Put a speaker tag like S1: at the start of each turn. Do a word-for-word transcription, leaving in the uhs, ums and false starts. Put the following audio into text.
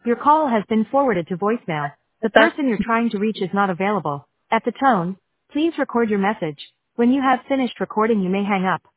S1: Your call has been forwarded to voicemail. The
S2: That's
S1: person you're trying to reach is not available. At the tone, please record your message. When you have finished recording, you may hang up.